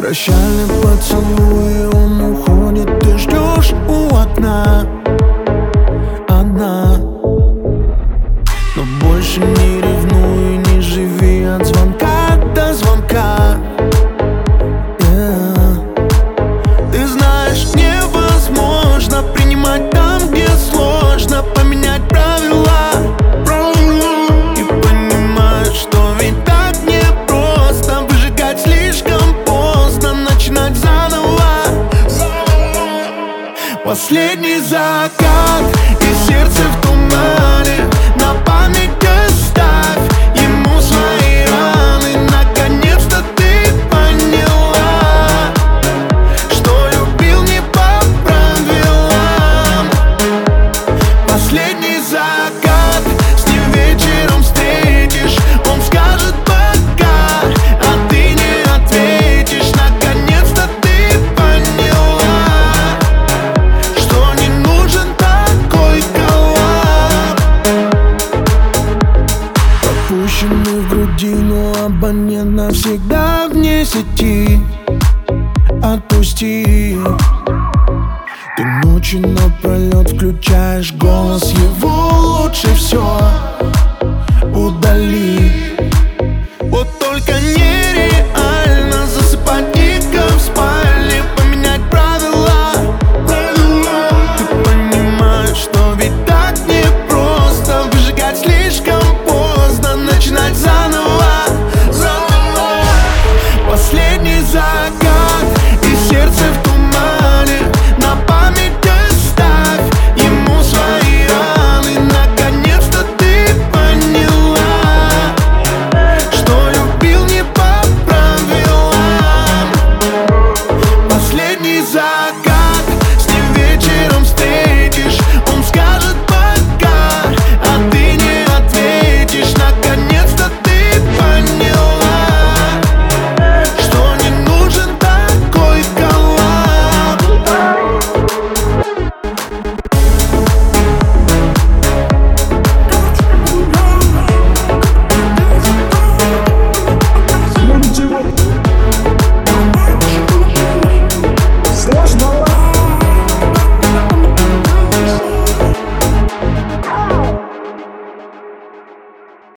Прощальный поцелуй, он уходит, ты ждешь у окна одна. Но больше не ревнуй, не живи от звонка до звонка. Ты знаешь, невозможно принимать там, где сложно поменять правила. И понимаешь, что ведь так непросто выжигать слишком поздно, начинать заново. Последний закат и сердце в тумане, на память оставь ему свои раны. Наконец-то ты поняла, что любил не по правилам. Последний закат, с ним вечером встретишь, он скажет пока, а ты не ответишь. Наконец-то ты поняла, что не нужен такой коллап. Пропущенный в грудину абонент навсегда вне сети. Отпусти. Ты ночью напролет включаешь голос его, лучше все удали.